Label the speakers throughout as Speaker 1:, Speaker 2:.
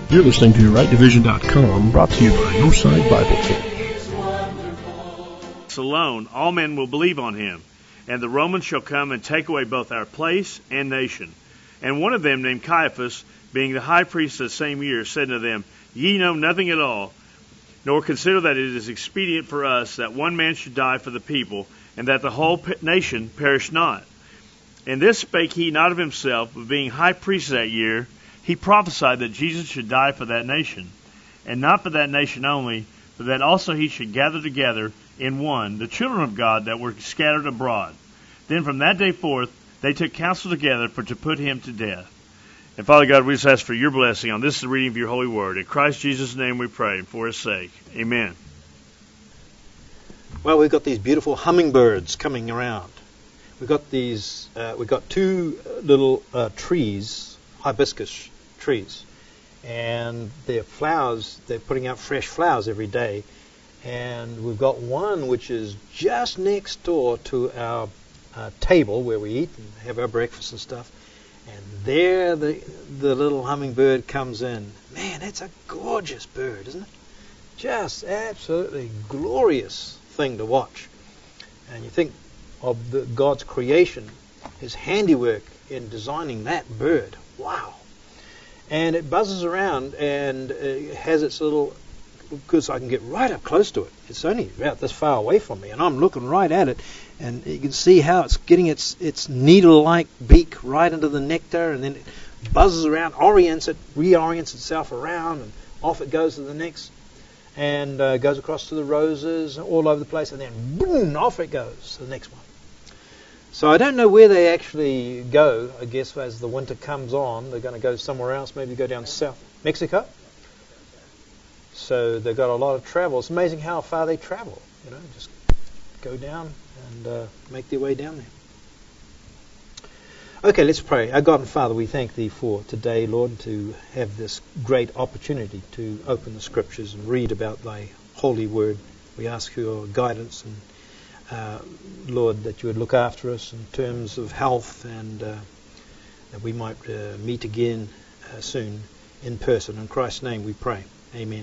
Speaker 1: You're listening to RightDivision.com, brought to you by Northside Bible Church.
Speaker 2: Alone, all men will believe on him, and the Romans shall come and take away both our place and nation. And one of them, named Caiaphas, being the high priest the same year, said to them, Ye know nothing at all, nor consider that it is expedient for us that one man should die for the people, and that the whole nation perish not. And this spake he not of himself, but being high priest that year, he prophesied that Jesus should die for that nation, and not for that nation only, but that also he should gather together in one the children of God that were scattered abroad. Then from that day forth they took counsel together for to put him to death. And Father God, we just ask for your blessing on this reading of your holy word. In Christ Jesus' name we pray, and for his sake. Amen.
Speaker 3: Well, we've got these beautiful hummingbirds coming around. We've got two little trees, hibiscus trees, and their flowers, they're putting out fresh flowers every day. And we've got one which is just next door to our table where we eat and have our breakfast and stuff. And there the little hummingbird comes in. Man, that's a gorgeous bird, isn't it? Just absolutely glorious thing to watch. And you think of God's creation, his handiwork in designing that bird. Wow. And it buzzes around and has its little, because I can get right up close to it. It's only about this far away from me, and I'm looking right at it, and you can see how it's getting its needle-like beak right into the nectar, and then it buzzes around, reorients itself around, and off it goes to the next, and goes across to the roses, all over the place, and then boom, off it goes to the next one. So I don't know where they actually go. I guess as the winter comes on, they're going to go somewhere else, maybe go down south. Mexico? So they've got a lot of travel. It's amazing how far they travel. Just go down and make their way down there. Okay, let's pray. Our God and Father, we thank Thee for today, Lord, to have this great opportunity to open the Scriptures and read about Thy holy Word. We ask for your guidance and, Lord, that you would look after us in terms of health and that we might meet again soon in person. In Christ's name we pray. Amen.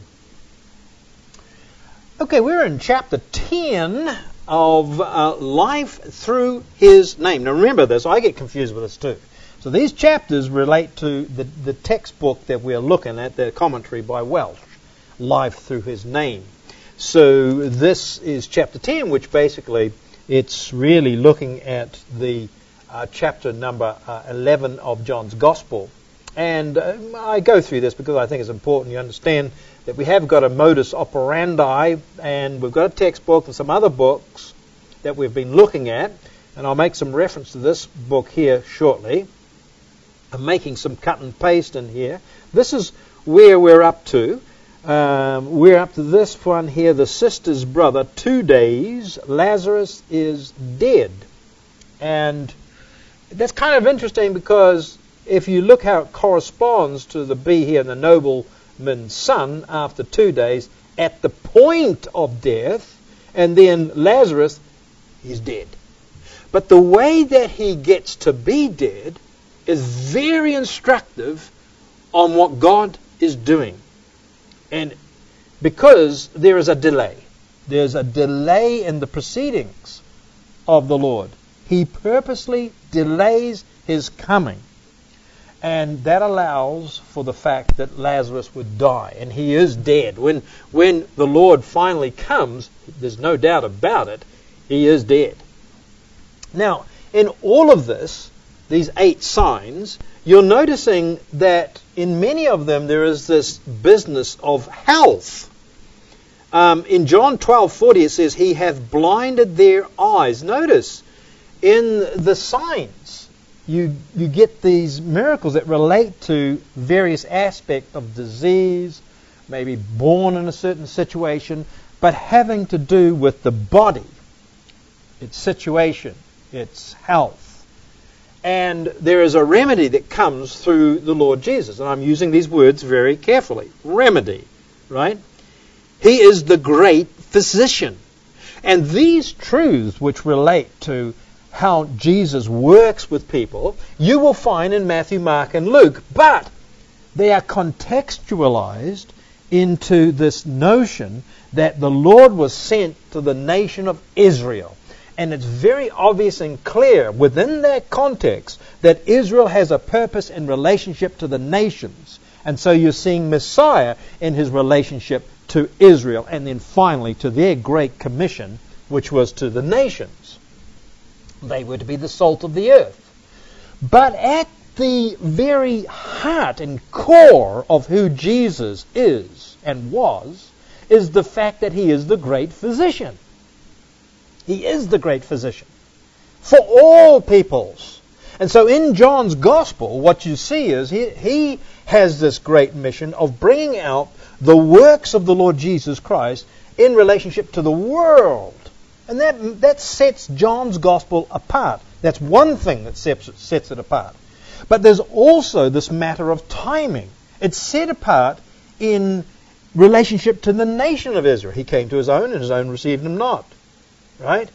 Speaker 3: Okay, we're in chapter 10 of Life Through His Name. Now remember this, I get confused with this too. So these chapters relate to the textbook that we're looking at, the commentary by Welsh, Life Through His Name. So this is chapter 10, which basically it's really looking at the chapter number 11 of John's Gospel. And I go through this because I think it's important you understand that we have got a modus operandi, and we've got a textbook and some other books that we've been looking at, and I'll make some reference to this book here shortly. I'm making some cut and paste in here. This is where we're up to. We're up to this one here, the sister's brother, 2 days, Lazarus is dead. And that's kind of interesting because if you look how it corresponds to the be here, the nobleman's son, after 2 days, at the point of death, and then Lazarus is dead. But the way that he gets to be dead is very instructive on what God is doing. And because there is a delay. There's a delay in the proceedings of the Lord. He purposely delays his coming. And that allows for the fact that Lazarus would die. And he is dead. When the Lord finally comes, there's no doubt about it, he is dead. Now, in all of this, these 8 signs, you're noticing that in many of them there is this business of health. In John 12:40 it says, He hath blinded their eyes. Notice, in the signs, you get these miracles that relate to various aspects of disease, maybe born in a certain situation, but having to do with the body, its situation, its health. And there is a remedy that comes through the Lord Jesus. And I'm using these words very carefully. Remedy, right? He is the great physician. And these truths which relate to how Jesus works with people, you will find in Matthew, Mark, and Luke. But they are contextualized into this notion that the Lord was sent to the nation of Israel. And it's very obvious and clear within that context that Israel has a purpose in relationship to the nations. And so you're seeing Messiah in his relationship to Israel, and then finally to their great commission, which was to the nations. They were to be the salt of the earth. But at the very heart and core of who Jesus is and was is the fact that he is the great physician. He is the great physician for all peoples. And so in John's Gospel, what you see is he has this great mission of bringing out the works of the Lord Jesus Christ in relationship to the world. And that sets John's Gospel apart. That's one thing that sets it apart. But there's also this matter of timing. It's set apart in relationship to the nation of Israel. He came to his own, and his own received him not. Right?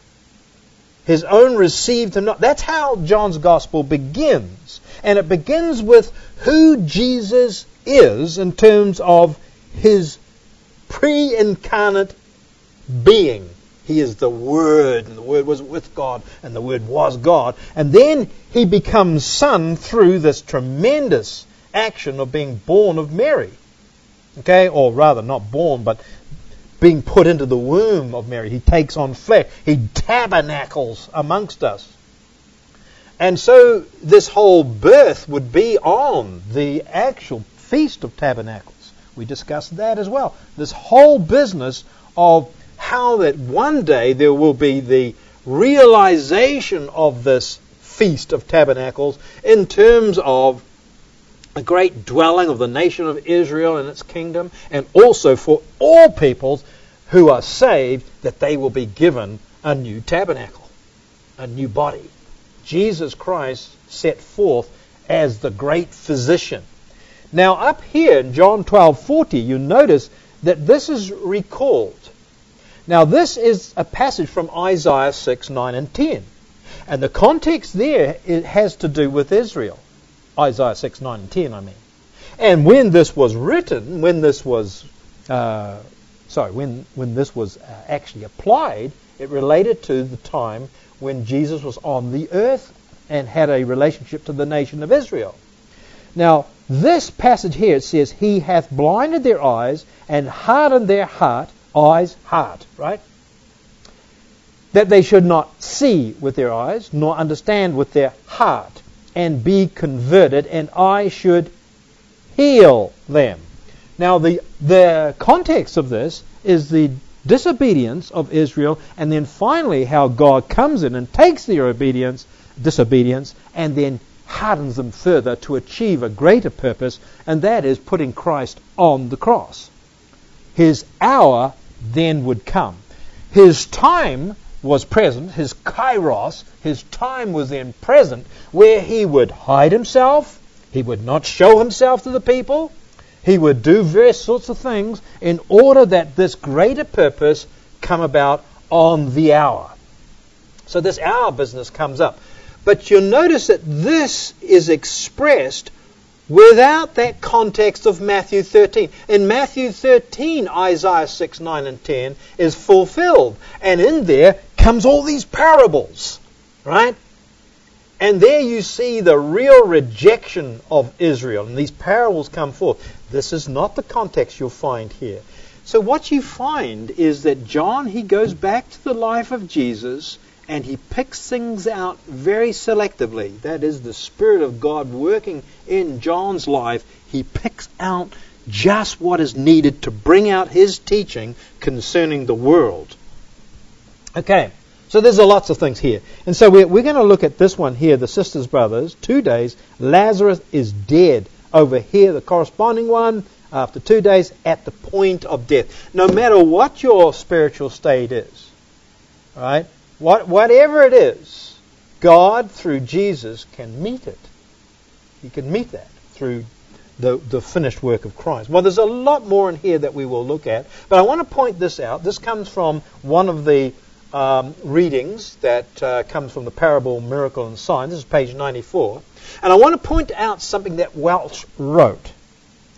Speaker 3: His own received him not. That's how John's Gospel begins. And it begins with who Jesus is in terms of his pre-incarnate being. He is the Word, and the Word was with God, and the Word was God. And then he becomes Son through this tremendous action of being born of Mary. Okay? Or rather, not born, but being put into the womb of Mary. He takes on flesh. He tabernacles amongst us. And so this whole birth would be on the actual Feast of Tabernacles. We discussed that as well. This whole business of how that one day there will be the realization of this Feast of Tabernacles in terms of a great dwelling of the nation of Israel and its kingdom, and also for all peoples who are saved, that they will be given a new tabernacle, a new body. Jesus Christ set forth as the great physician. Now up here in John 12:40, you notice that this is recalled. Now this is a passage from Isaiah 6, 9 and 10. And the context there, it has to do with Israel. Isaiah 6, 9 and 10, I mean. And when this was written, when this was actually applied, it related to the time when Jesus was on the earth and had a relationship to the nation of Israel. Now, this passage here, it says, He hath blinded their eyes and hardened their heart, heart, right? That they should not see with their eyes, nor understand with their heart, and be converted, and I should heal them. Now, the context of this is the disobedience of Israel, and then finally how God comes in and takes their disobedience, and then hardens them further to achieve a greater purpose, and that is putting Christ on the cross. His hour then would come. His time was present, his kairos, his time was then present, where he would hide himself, he would not show himself to the people, he would do various sorts of things in order that this greater purpose come about on the hour. So this hour business comes up. But you'll notice that this is expressed without that context of Matthew 13. In Matthew 13, Isaiah 6, 9 and 10 is fulfilled. And in there comes all these parables, right? And there you see the real rejection of Israel. And these parables come forth. This is not the context you'll find here. So what you find is that John, he goes back to the life of Jesus, and he picks things out very selectively. That is the Spirit of God working in John's life. He picks out just what is needed to bring out his teaching concerning the world. Okay, so there's lots of things here. And so we're going to look at this one here, the sisters, brothers, 2 days. Lazarus is dead. Over here, the corresponding one, after 2 days, at the point of death. No matter what your spiritual state is, all right? Whatever it is, God, through Jesus, can meet it. He can meet that through the finished work of Christ. Well, there's a lot more in here that we will look at, but I want to point this out. This comes from one of the readings that comes from the parable, Miracle and Sign. This is page 94. And I want to point out something that Welch wrote.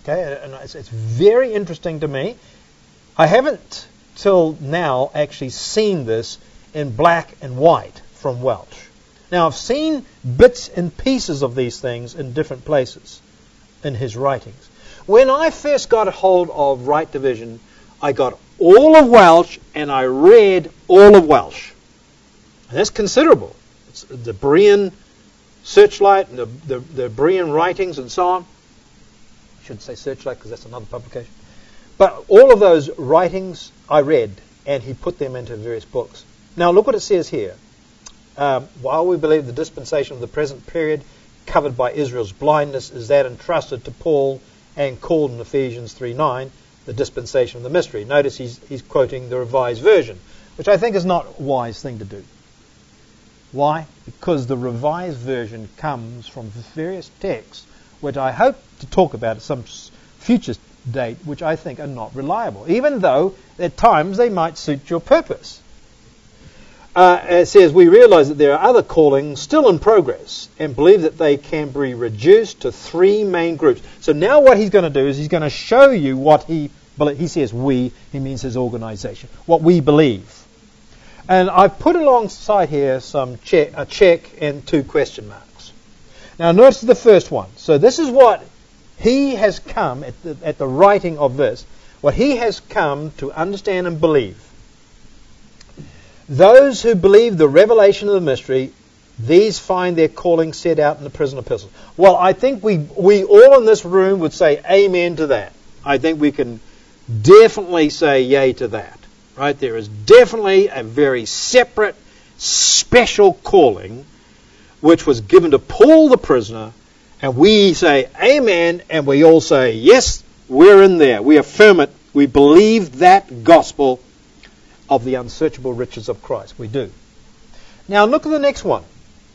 Speaker 3: Okay, and it's very interesting to me. I haven't till now actually seen this in black and white from Welsh. Now, I've seen bits and pieces of these things in different places in his writings. When I first got a hold of Right Division, I got all of Welsh and I read all of Welsh. And that's considerable. It's the Berean Searchlight and the Berean writings and so on. I shouldn't say Searchlight because that's another publication. But all of those writings I read, and he put them into various books. Now look what it says here. While we believe the dispensation of the present period covered by Israel's blindness is that entrusted to Paul and called in Ephesians 3:9, the dispensation of the mystery. Notice he's quoting the Revised Version, which I think is not a wise thing to do. Why? Because the Revised Version comes from various texts, which I hope to talk about at some future date, which I think are not reliable, even though at times they might suit your purpose. It says, we realize that there are other callings still in progress and believe that they can be reduced to three main groups. So now what he's going to do is he's going to show you what he says we, he means his organization, what we believe. And I've put alongside here a check and 2 question marks. Now notice the first one. So this is what he has come, at the writing of this, what he has come to understand and believe. Those who believe the revelation of the mystery, these find their calling set out in the prison epistles. Well, I think we all in this room would say amen to that. I think we can definitely say yay to that. Right? There is definitely a very separate, special calling which was given to Paul the prisoner, and we say amen, and we all say yes, we're in there. We affirm it. We believe that gospel of the unsearchable riches of Christ. We do. Now look at the next one.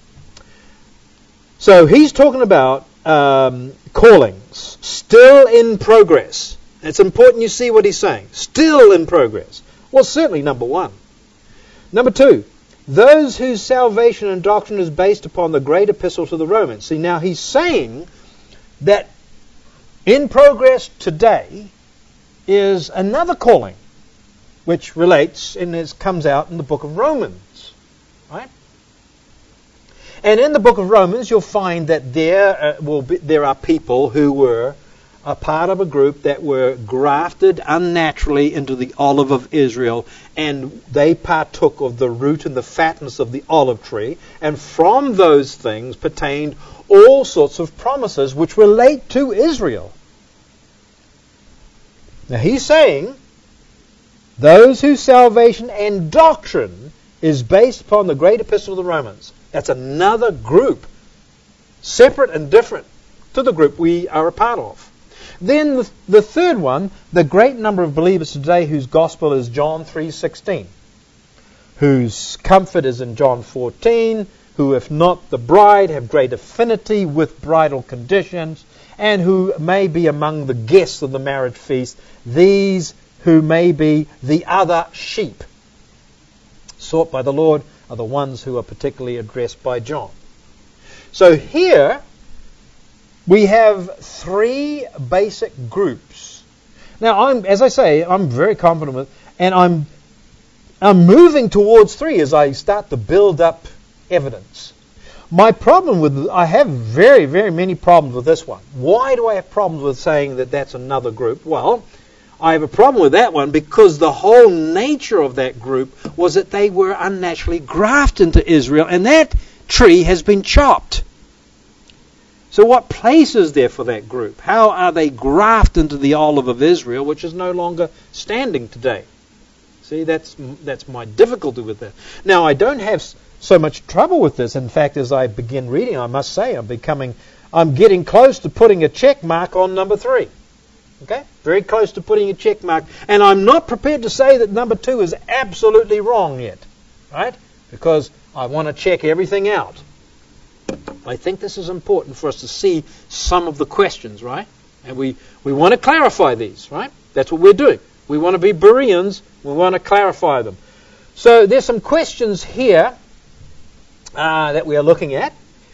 Speaker 3: So he's talking about callings still in progress. It's important you see what he's saying. Still in progress. Well, certainly number 1. Number 2, those whose salvation and doctrine is based upon the great epistle to the Romans. See, now he's saying that in progress today is another calling which relates and comes out in the book of Romans. Right? And in the book of Romans you'll find that there are people who were a part of a group that were grafted unnaturally into the olive of Israel, and they partook of the root and the fatness of the olive tree, and from those things pertained all sorts of promises which relate to Israel. Now he's saying those whose salvation and doctrine is based upon the great epistle of the Romans. That's another group, separate and different to the group we are a part of. Then the third one, the great number of believers today whose gospel is John 3:16, whose comfort is in John 14, who if not the bride have great affinity with bridal conditions, and who may be among the guests of the marriage feast, these who may be the other sheep sought by the Lord are the ones who are particularly addressed by John. So here we have 3 basic groups. Now, as I say, I'm very confident with, and I'm moving towards 3 as I start to build up evidence. My problem I have very, very many problems with this one. Why do I have problems with saying that that's another group? Well, I have a problem with that one because the whole nature of that group was that they were unnaturally grafted into Israel, and that tree has been chopped. So what place is there for that group? How are they grafted into the olive of Israel, which is no longer standing today? See, that's my difficulty with that. Now, I don't have so much trouble with this. In fact, as I begin reading, I must say I'm getting close to putting a check mark on number 3. Okay? Very close to putting a check mark. And I'm not prepared to say that number 2 is absolutely wrong yet. Right? Because I want to check everything out. I think this is important for us to see some of the questions, right? And we want to clarify these, right? That's what we're doing. We want to be Bereans. We want to clarify them. So there's some questions here that we are looking at.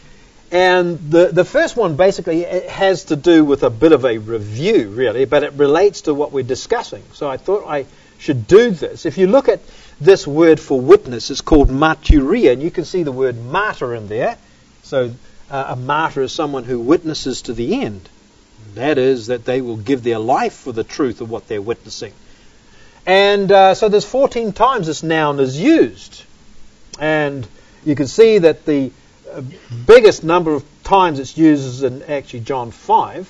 Speaker 3: And the first one basically has to do with a bit of a review, really, but it relates to what we're discussing. So I thought I should do this. If you look at this word for witness, it's called martyria, and you can see the word martyr in there. So a martyr is someone who witnesses to the end. That is, that they will give their life for the truth of what they're witnessing. And so there's 14 times this noun is used. And you can see that the biggest number of times it's used is in actually John 5.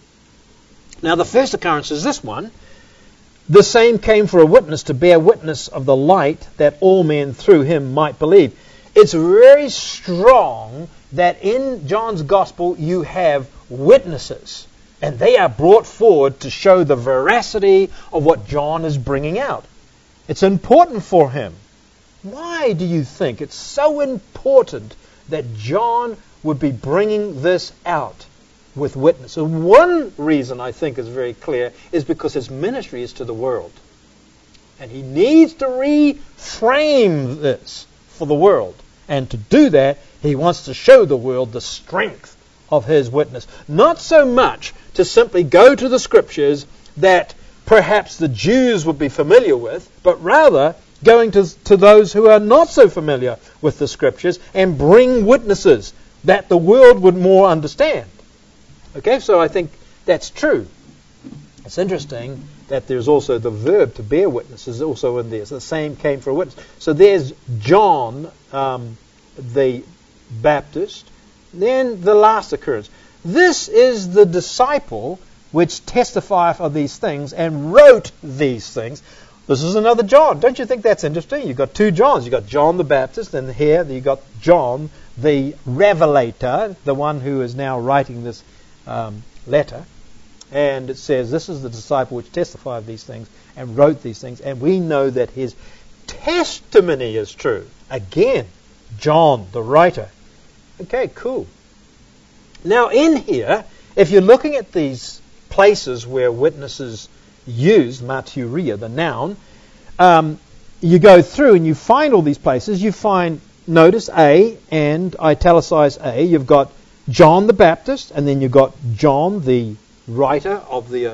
Speaker 3: Now the first occurrence is this one. The same came for a witness, to bear witness of the light, that all men through him might believe. It's very strong that in John's Gospel you have witnesses. And they are brought forward to show the veracity of what John is bringing out. It's important for him. Why do you think it's so important that John would be bringing this out with witnesses? One reason I think is very clear is because his ministry is to the world. And he needs to reframe this for the world. And to do that, he wants to show the world the strength of his witness. Not so much to simply go to the Scriptures that perhaps the Jews would be familiar with, but rather going to those who are not so familiar with the Scriptures and bring witnesses that the world would more understand. Okay, so I think that's true. It's interesting that there's also the verb to bear witness is also in there. So the same came for a witness. So there's John the Baptist. Then the last occurrence. This is the disciple which testifieth of these things and wrote these things. This is another John. Don't you think that's interesting? You've got two Johns. You've got John the Baptist, and here you've got John the Revelator, the one who is now writing this letter. And it says, this is the disciple which testified of these things and wrote these things. And we know that his testimony is true. Again, John the writer. Okay, cool. Now in here, if you're looking at these places where witnesses use martyria, the noun, you go through and you find all these places. You find, notice A and italicize A. You've got John the Baptist, and then you've got John the writer of the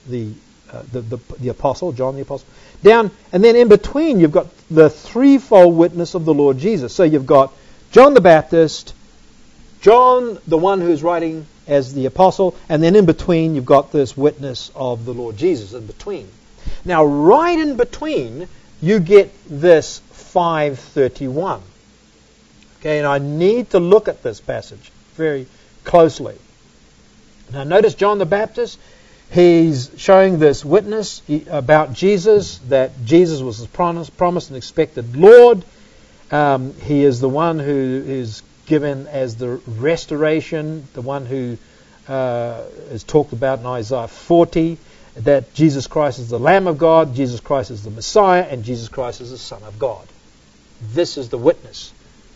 Speaker 3: apostle, John the apostle. Down, and then in between you've got the threefold witness of the Lord Jesus. So you've got John the Baptist, John, the one who's writing as the apostle, and then in between you've got this witness of the Lord Jesus in between. Now, right in between, you get this 5:31. Okay, and I need to look at this passage very closely. Now, notice John the Baptist, he's showing this witness about Jesus, that Jesus was the promised and expected Lord. He is the one who is given as the restoration, the one who is talked about in Isaiah 40, that Jesus Christ is the Lamb of God, Jesus Christ is the Messiah, and Jesus Christ is the Son of God. This is the witness.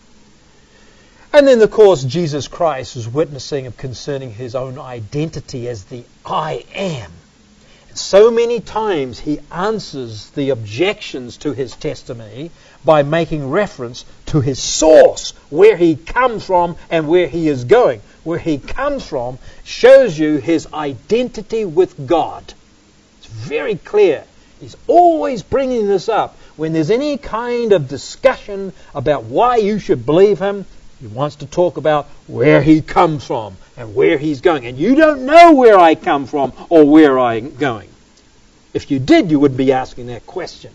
Speaker 3: And then, of course, Jesus Christ is witnessing concerning his own identity as the I am. And so many times he answers the objections to his testimony by making reference to his source, where he comes from and where he is going. Where he comes from shows you his identity with God. It's very clear. He's always bringing this up. When there's any kind of discussion about why you should believe him, he wants to talk about where he comes from and where he's going. And you don't know where I come from or where I'm going. If you did, you would be asking that question.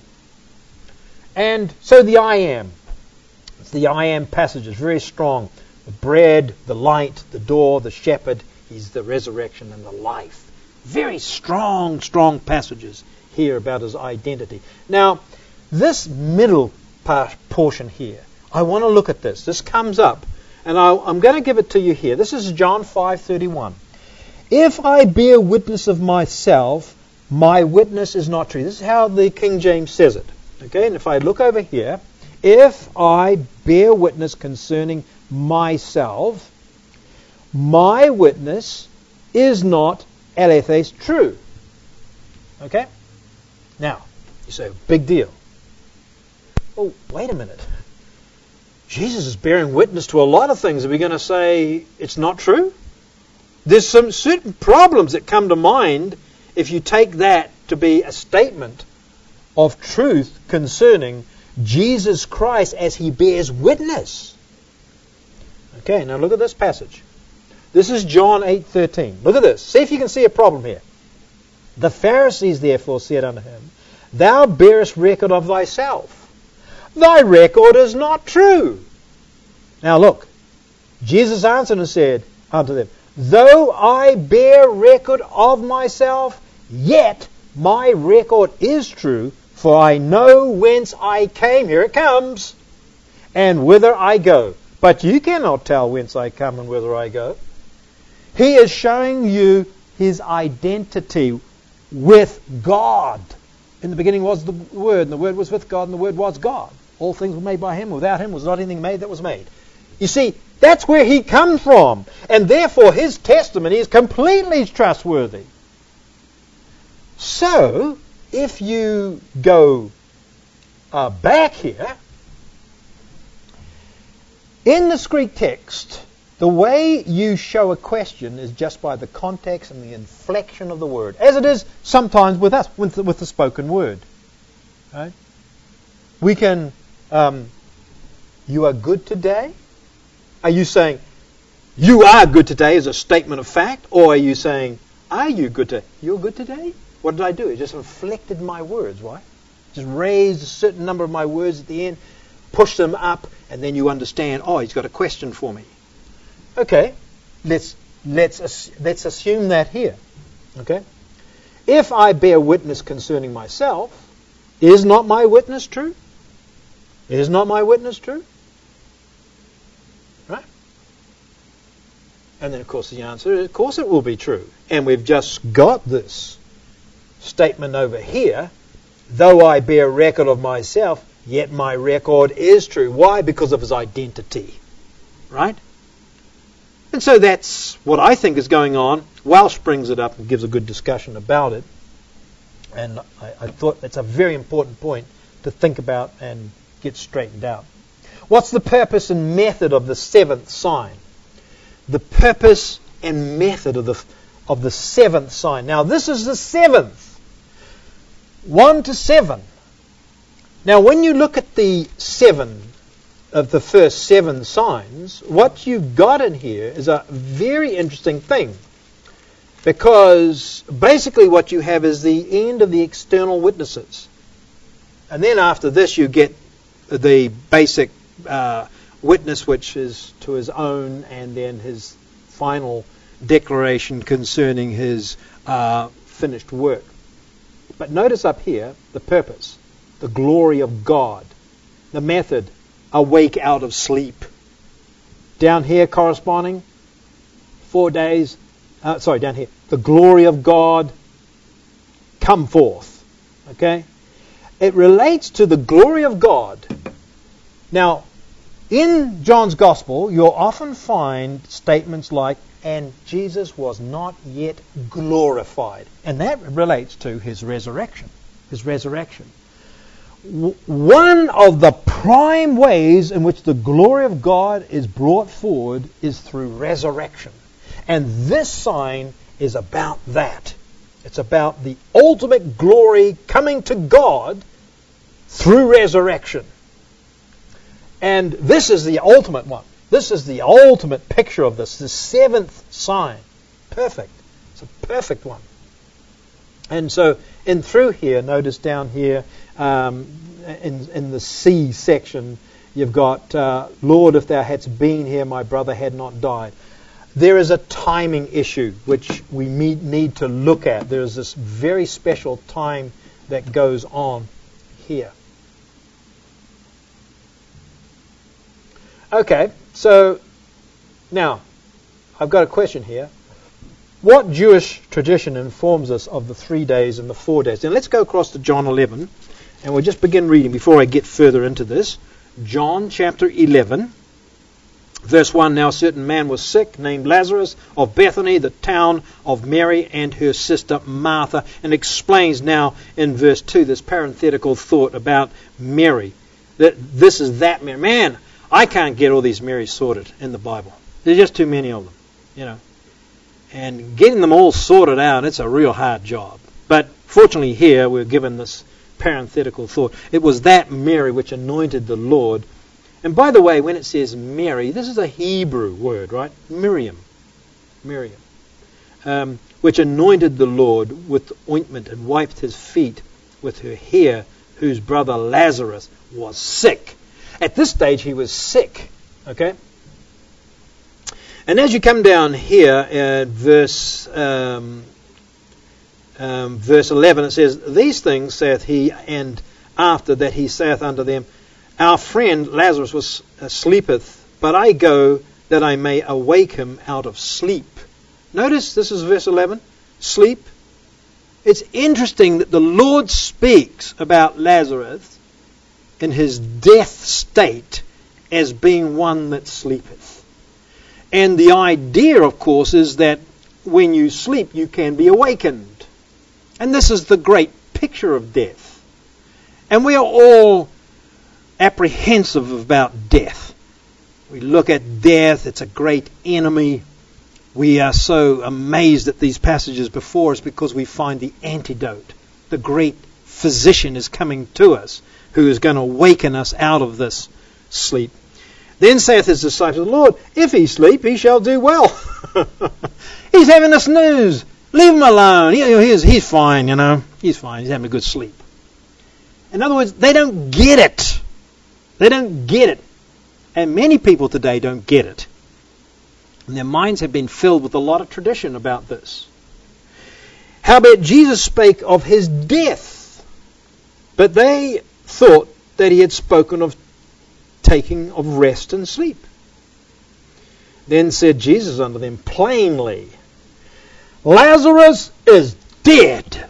Speaker 3: And so the I am. It's the I am passage is very strong. The bread, the light, the door, the shepherd. He's the resurrection and the life. Very strong, strong passages here about his identity. Now, this middle portion here, I want to look at this. This comes up, and I'm going to give it to you here. This is John 5:31. If I bear witness of myself, my witness is not true. This is how the King James says it. Okay, and if I look over here, if I bear witness concerning myself, my witness is not elethes true. Okay? Now, you say, big deal. Oh, wait a minute. Jesus is bearing witness to a lot of things. Are we going to say it's not true? There's some certain problems that come to mind if you take that to be a statement of truth concerning Jesus Christ as he bears witness. Okay, now look at this passage. This is John 8:13. Look at this. See if you can see a problem here. The Pharisees therefore said unto him, Thou bearest record of thyself. Thy record is not true. Now look, Jesus answered and said unto them, Though I bear record of myself, yet my record is true, for I know whence I came, here it comes, and whither I go. But you cannot tell whence I come and whither I go. He is showing you his identity with God. In the beginning was the Word, and the Word was with God, and the Word was God. All things were made by him. Without him was not anything made that was made. You see, that's where he comes from. And therefore his testimony is completely trustworthy. So, if you go back here, in the Greek text, the way you show a question is just by the context and the inflection of the word, as it is sometimes with us, with the spoken word. Right? We can, you are good today? Are you saying, you are good today as a statement of fact? Or are you saying, are you good today? You're good today? What did I do? I just inflected my words, right? Just raised a certain number of my words at the end, push them up, and then you understand, oh, he's got a question for me. Okay, let's assume that here. Okay? If I bear witness concerning myself, is not my witness true? Is not my witness true? Right? And then, of course, the answer is, of course it will be true. And we've just got this statement over here, though I bear record of myself, yet my record is true. Why? Because of his identity. Right? And so that's what I think is going on. Welsh brings it up and gives a good discussion about it. And I thought that's a very important point to think about and get straightened out. What's the purpose and method of the seventh sign? The purpose and method of the seventh sign. Now this is the seventh. 1 to 7. Now when you look at the 7 of the first 7 signs, what you've got in here is a very interesting thing. Because basically what you have is the end of the external witnesses. And then after this you get the basic witness, which is to his own, and then his final declaration concerning his finished work. But notice up here the purpose, the glory of God, the method, awake out of sleep. Down here corresponding, 4 days, down here, the glory of God, come forth. Okay? It relates to the glory of God. Now, in John's Gospel, you'll often find statements like, and Jesus was not yet glorified. And that relates to his resurrection. His resurrection. One of the prime ways in which the glory of God is brought forward is through resurrection. And this sign is about that. It's about the ultimate glory coming to God through resurrection. And this is the ultimate one. This is the ultimate picture of this, the seventh sign. Perfect. It's a perfect one. And so, in through here, notice down here, in the C section, you've got, Lord, if thou hadst been here, my brother had not died. There is a timing issue which we need to look at. There is this very special time that goes on here. Okay, so now I've got a question here. What Jewish tradition informs us of the 3 days and the 4 days? And let's go across to John 11, and we'll just begin reading before I get further into this. John chapter 11, verse 1, Now a certain man was sick, named Lazarus, of Bethany, the town of Mary and her sister Martha, and explains now in verse 2 this parenthetical thought about Mary, that this is that man. Man, I can't get all these Marys sorted in the Bible. There's just too many of them, you know. And getting them all sorted out, it's a real hard job. But fortunately here we're given this parenthetical thought. It was that Mary which anointed the Lord. And by the way, when it says Mary, this is a Hebrew word, right? Miriam. Which anointed the Lord with ointment and wiped his feet with her hair, whose brother Lazarus was sick. At this stage he was sick. Okay? And as you come down here at verse 11, it says, These things saith he, and after that he saith unto them, Our friend Lazarus sleepeth, but I go that I may awake him out of sleep. Notice this is verse 11, sleep. It's interesting that the Lord speaks about Lazarus in his death state as being one that sleepeth. And the idea, of course, is that when you sleep, you can be awakened. And this is the great picture of death. And we are all apprehensive about death. We look at death, it's a great enemy. We are so amazed at these passages before us because we find the antidote. The great physician is coming to us who is going to awaken us out of this sleep. Then saith his disciples, Lord, if he sleep, he shall do well. He's having a snooze. Leave him alone. He's fine, you know. He's fine. He's having a good sleep. In other words, they don't get it. They don't get it. And many people today don't get it. And their minds have been filled with a lot of tradition about this. Howbeit Jesus spake of his death, but they thought that he had spoken of taking of rest and sleep. Then said Jesus unto them plainly, Lazarus is dead.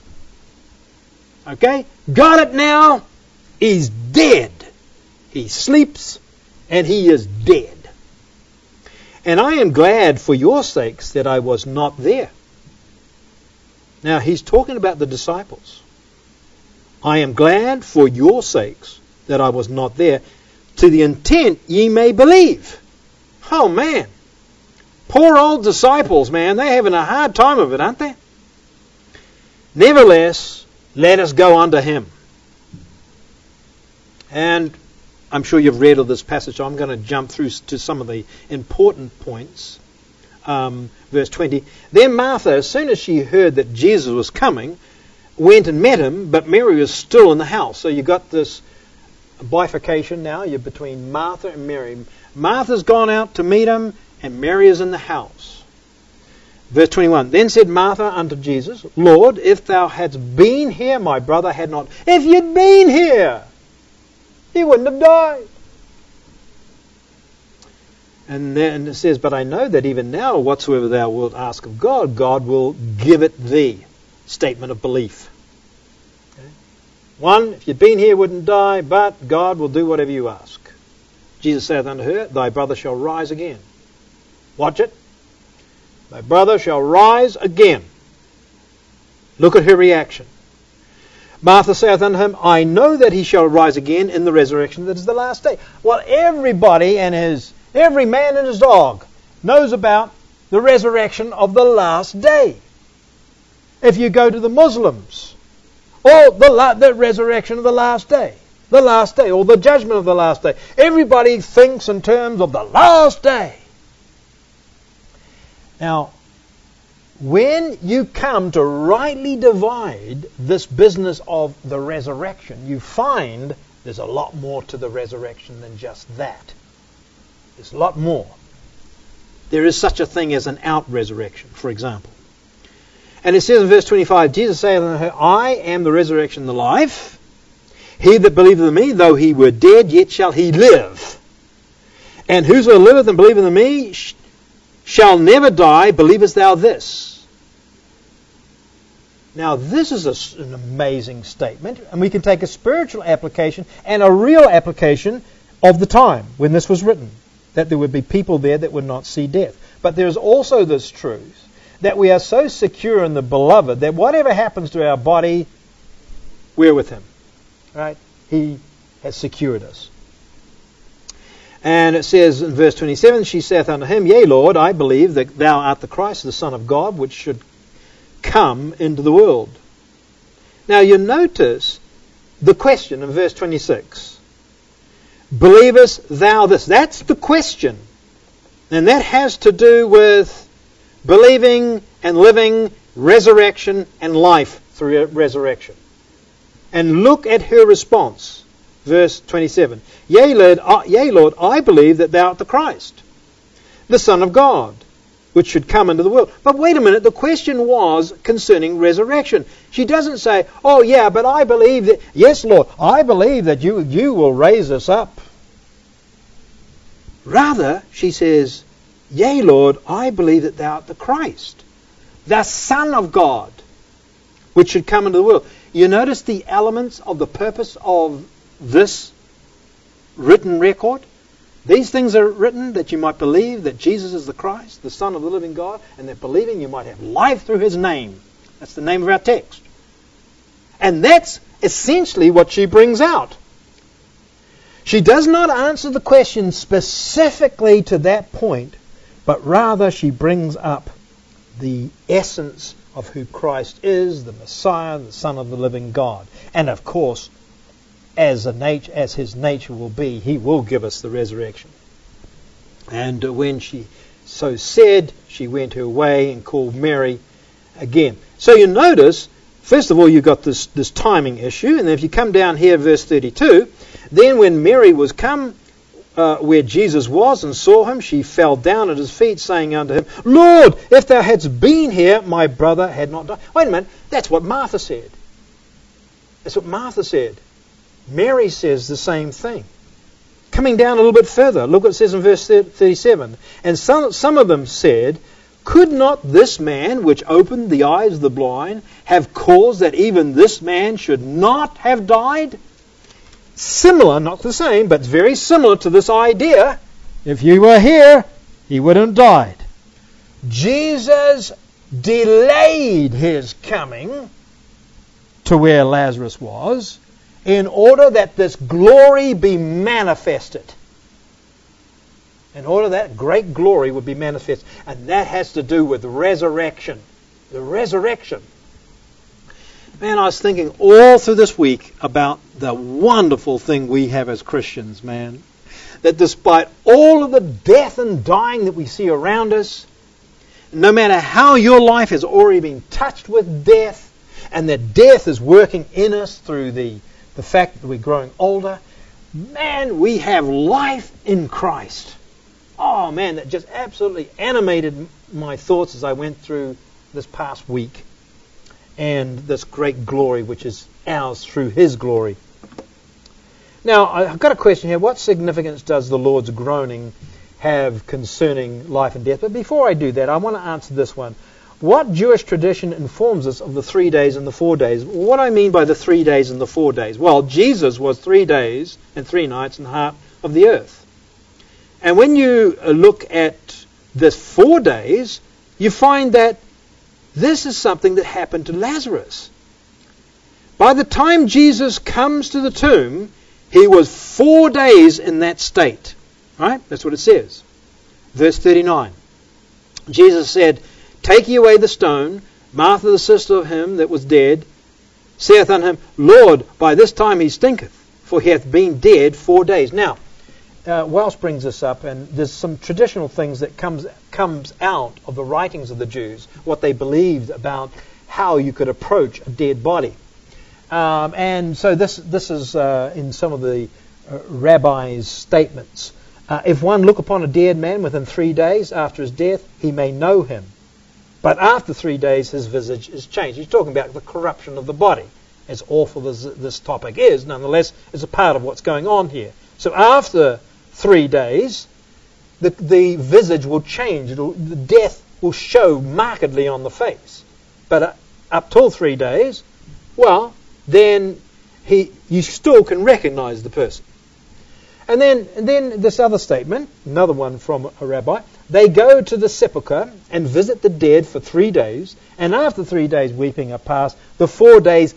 Speaker 3: Okay? Got it now? He's dead. He sleeps and he is dead. And I am glad for your sakes that I was not there. Now he's talking about the disciples. I am glad for your sakes that I was not there, to the intent ye may believe. Oh man. Poor old disciples, man. They're having a hard time of it, aren't they? Nevertheless, let us go unto him. And I'm sure you've read of this passage, so I'm going to jump through to some of the important points. Verse 20. Then Martha, as soon as she heard that Jesus was coming, went and met him, but Mary was still in the house. So you've got this bifurcation now. You're between Martha and Mary. Martha's gone out to meet him, and Mary is in the house. Verse 21. Then said Martha unto Jesus, Lord, if thou hadst been here, my brother had not. If you'd been here, he wouldn't have died. And then it says, but I know that even now whatsoever thou wilt ask of God, God will give it thee. Statement of belief. Okay. One, if you'd been here, you wouldn't die, but God will do whatever you ask. Jesus saith unto her, thy brother shall rise again. Watch it. Thy brother shall rise again. Look at her reaction. Martha saith unto him, I know that he shall rise again in the resurrection that is the last day. Well, everybody and every man and his dog knows about the resurrection of the last day. If you go to the Muslims, or the resurrection of the last day, or the judgment of the last day, everybody thinks in terms of the last day. Now, when you come to rightly divide this business of the resurrection, you find there's a lot more to the resurrection than just that. There's a lot more. There is such a thing as an out-resurrection, for example. And it says in verse 25, Jesus saith unto her, I am the resurrection and the life. He that believeth in me, though he were dead, yet shall he live. And whoso liveth and believeth in me shall never die. Believest thou this? Now this is an amazing statement, and we can take a spiritual application and a real application of the time when this was written, that there would be people there that would not see death. But there is also this truth that we are so secure in the beloved that whatever happens to our body, we're with him. Right? He has secured us. And it says in verse 27, she saith unto him, Yea, Lord, I believe that thou art the Christ, the Son of God, which should come into the world. Now you notice the question in verse 26. Believest thou this? That's the question. And that has to do with believing and living resurrection and life through resurrection. And look at her response. Verse 27. Yea, Lord, I believe that thou art the Christ, the Son of God, which should come into the world. But wait a minute, the question was concerning resurrection. She doesn't say, oh yeah, but I believe that, yes Lord, I believe that you will raise us up. Rather, she says, Yea, Lord, I believe that thou art the Christ, the Son of God, which should come into the world. You notice the elements of the purpose of this written record? These things are written that you might believe that Jesus is the Christ, the Son of the living God, and that believing you might have life through His name. That's the name of our text. And that's essentially what she brings out. She does not answer the question specifically to that point, but rather she brings up the essence of who Christ is, the Messiah, the Son of the living God. And of course, as His nature will be, He will give us the resurrection. And when she so said, she went her way and called Mary again. So you notice, first of all, you've got this timing issue. And if you come down here, verse 32, then when Mary was come where Jesus was and saw Him, she fell down at His feet, saying unto Him, Lord, if thou hadst been here, my brother had not died. Wait a minute, that's what Martha said. That's what Martha said. Mary says the same thing. Coming down a little bit further, look what it says in verse 37. And some of them said, Could not this man which opened the eyes of the blind have caused that even this man should not have died? Similar, not the same, but very similar to this idea. If you were here, he wouldn't have died. Jesus delayed His coming to where Lazarus was in order that this glory be manifested. In order that great glory would be manifested. And that has to do with resurrection. The resurrection. Man, I was thinking all through this week about the wonderful thing we have as Christians, man. That despite all of the death and dying that we see around us, no matter how your life has already been touched with death, and that death is working in us through the fact that we're growing older, man, we have life in Christ. Oh man, that just absolutely animated my thoughts as I went through this past week. And this great glory which is ours through His glory. Now, I've got a question here. What significance does the Lord's groaning have concerning life and death? But before I do that, I want to answer this one. What Jewish tradition informs us of the 3 days and the 4 days? What do I mean by the 3 days and the 4 days? Well, Jesus was 3 days and 3 nights in the heart of the earth. And when you look at this 4 days, you find that this is something that happened to Lazarus. By the time Jesus comes to the tomb, he was 4 days in that state. Right? That's what it says. Verse 39. Jesus said, Take ye away the stone. Martha, the sister of him that was dead, saith unto him, Lord, by this time he stinketh, for he hath been dead 4 days. Now, Welsh brings this up, and there's some traditional things that comes out of the writings of the Jews, what they believed about how you could approach a dead body. And so this is in some of the rabbis' statements. If one look upon a dead man within 3 days after his death, he may know him. But after 3 days, his visage is changed. He's talking about the corruption of the body. As awful as this topic is, nonetheless, it's a part of what's going on here. So after 3 days, the visage will change. The death will show markedly on the face. But up till 3 days, well, then you still can recognize the person. And then this other statement, another one from a rabbi, they go to the sepulchre and visit the dead for 3 days, and after 3 days weeping are past, the 4 days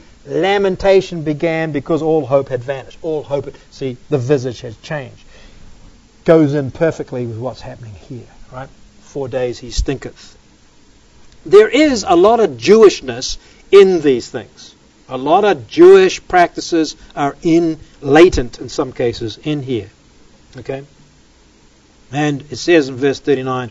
Speaker 3: lamentation began because all hope had vanished. All hope, see, the visage has changed. goes in perfectly with what's happening here, right? 4 days he stinketh. There is a lot of Jewishness in these things. A lot of Jewish practices are latent in some cases in here. Okay? And it says in verse 39,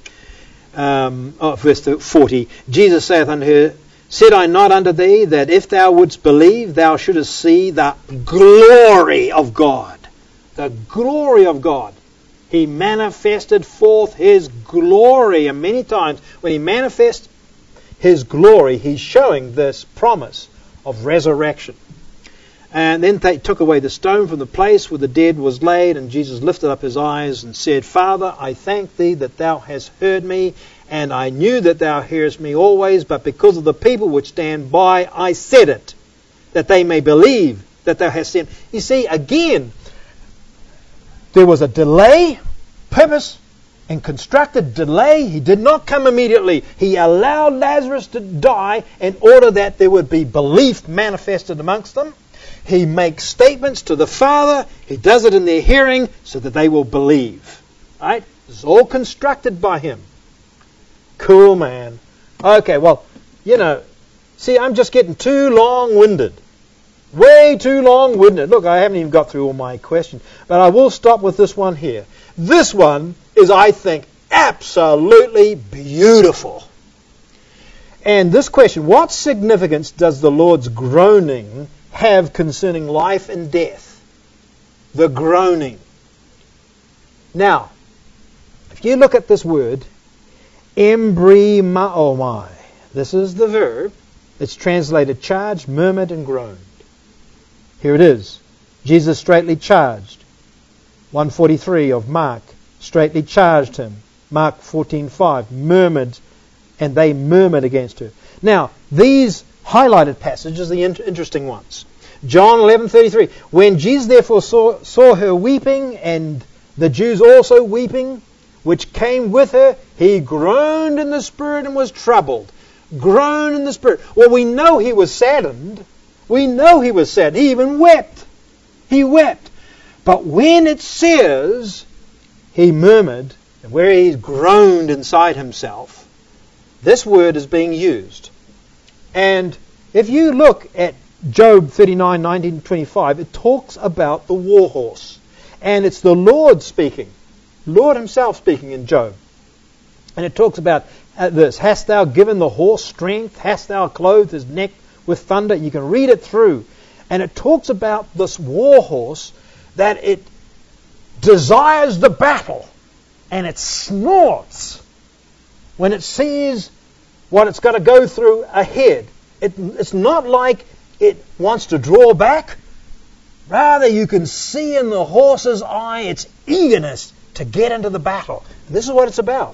Speaker 3: verse 40, Jesus saith unto her, said I not unto thee that if thou wouldst believe, thou shouldest see the glory of God. The glory of God. He manifested forth His glory. And many times when He manifests His glory, He's showing this promise of resurrection. And then they took away the stone from the place where the dead was laid, and Jesus lifted up His eyes and said, Father, I thank Thee that Thou hast heard me, and I knew that Thou hearest me always, but because of the people which stand by, I said it, that they may believe that Thou hast sent. You see, again, there was a delay, purpose, and constructed delay. He did not come immediately. He allowed Lazarus to die in order that there would be belief manifested amongst them. He makes statements to the Father. He does it in their hearing so that they will believe. Right? It's all constructed by Him. Cool, man. Okay, well, see, I'm just getting too long-winded. Way too long-winded. Look, I haven't even got through all my questions. But I will stop with this one here. This one is, I think, absolutely beautiful. And this question, what significance does the Lord's groaning have concerning life and death? The groaning. Now, if you look at this word, embrimaomai, this is the verb. It's translated charged, murmured, and groaned. Here it is. Jesus straightly charged. 143 of Mark, straightly charged him. Mark 14:5, murmured, and they murmured against her. Now, these highlighted passages are the interesting ones. John 11:33, when Jesus therefore saw her weeping, and the Jews also weeping, which came with her, he groaned in the spirit and was troubled. Groaned in the spirit. Well, we know he was saddened. We know he was sad. He even wept. He wept. But when it says he murmured, where he groaned inside himself, this word is being used. And if you look at Job 39:19-25, it talks about the war horse. And it's the Lord speaking. Lord Himself speaking in Job. And it talks about this. Hast thou given the horse strength? Hast thou clothed his neck with thunder? You can read it through. And it talks about this war horse, that it desires the battle. And it snorts when it sees what it's got to go through ahead. It's not like it wants to draw back. Rather, you can see in the horse's eye its eagerness to get into the battle. This is what it's about.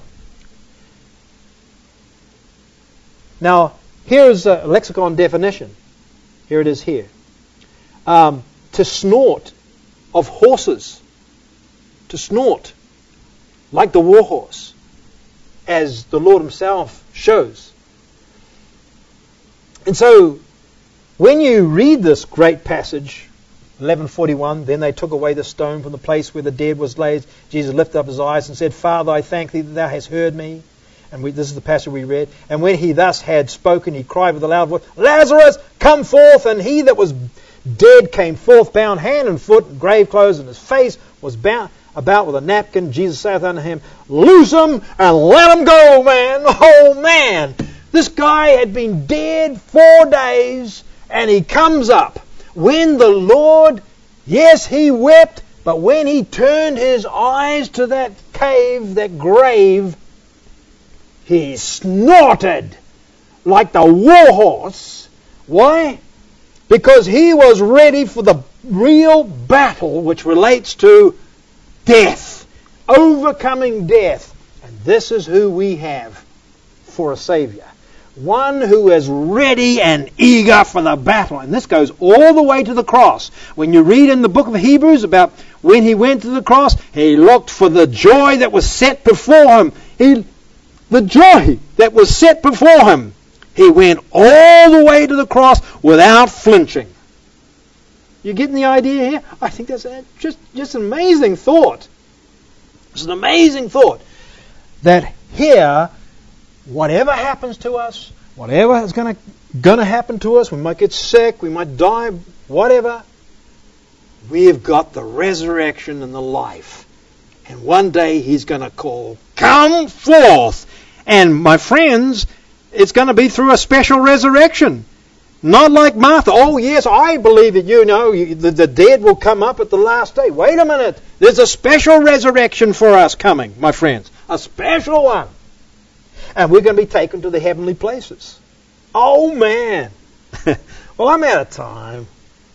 Speaker 3: Now, here's a lexicon definition. Here it is here. To snort of horses. To snort. Like the war horse. As the Lord Himself shows. And so, when you read this great passage, 11:41, then they took away the stone from the place where the dead was laid. Jesus lifted up His eyes and said, Father, I thank Thee that Thou hast heard me. And this is the passage we read. And when He thus had spoken, He cried with a loud voice, Lazarus, come forth! And he that was dead came forth, bound hand and foot, in grave clothes, and his face was bound about with a napkin. Jesus saith unto him, Loose him and let him go, man. Oh, man. This guy had been dead 4 days, and he comes up. When the Lord, yes, He wept, but when He turned His eyes to that cave, that grave, He snorted like the war horse. Why? Because He was ready for the real battle which relates to death, overcoming death. And this is who we have for a Savior. One who is ready and eager for the battle. And this goes all the way to the cross. When you read in the book of Hebrews about when He went to the cross, He looked for the joy that was set before Him. The joy that was set before Him. He went all the way to the cross without flinching. You getting the idea here? I think that's just an amazing thought. It's an amazing thought that here, whatever happens to us, whatever is going to happen to us, we might get sick, we might die, whatever, we've got the resurrection and the life. And one day He's going to call, come forth. And my friends, it's going to be through a special resurrection. Not like Martha. Oh, yes, I believe that the dead will come up at the last day. Wait a minute. There's a special resurrection for us coming, my friends. A special one. And we're going to be taken to the heavenly places. Oh, man. Well, I'm out of time.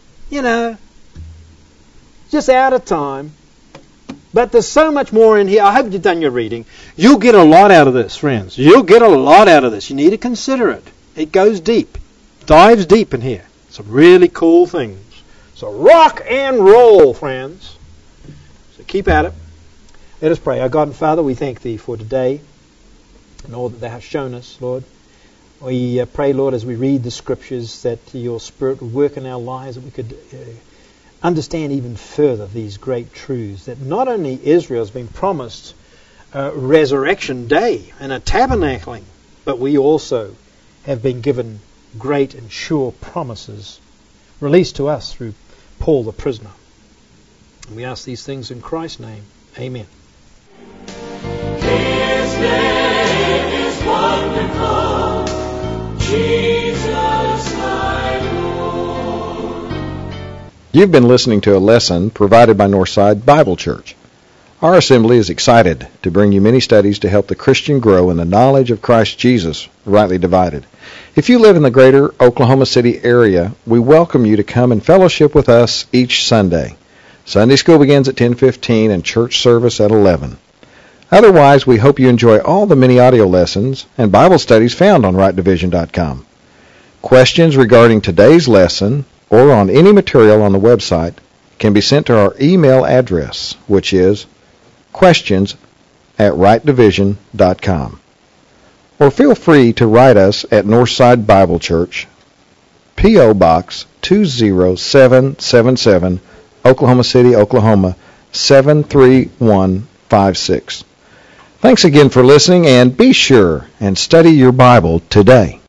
Speaker 3: Just out of time. But there's so much more in here. I hope you've done your reading. You'll get a lot out of this, friends. You'll get a lot out of this. You need to consider it. It goes deep. Dives deep in here. Some really cool things. So rock and roll, friends. So keep at it. Let us pray. Our God and Father, we thank Thee for today and all that Thou hast shown us, Lord. We pray, Lord, as we read the Scriptures, that Your Spirit would work in our lives, that we could understand even further these great truths, that not only Israel has been promised a resurrection day and a tabernacling, but we also have been given great and sure promises released to us through Paul the prisoner. And we ask these things in Christ's name. Amen.
Speaker 4: His name is wonderful, Jesus my Lord.
Speaker 5: You've been listening to a lesson provided by Northside Bible Church. Our assembly is excited to bring you many studies to help the Christian grow in the knowledge of Christ Jesus, rightly divided. If you live in the greater Oklahoma City area, we welcome you to come and fellowship with us each Sunday. Sunday school begins at 10:15 and church service at 11. Otherwise, we hope you enjoy all the many audio lessons and Bible studies found on rightdivision.com. Questions regarding today's lesson or on any material on the website can be sent to our email address, which is questions@rightdivision.com. Or feel free to write us at Northside Bible Church, P.O. Box 20777, Oklahoma City, Oklahoma 73156. Thanks again for listening, and be sure and study your Bible today.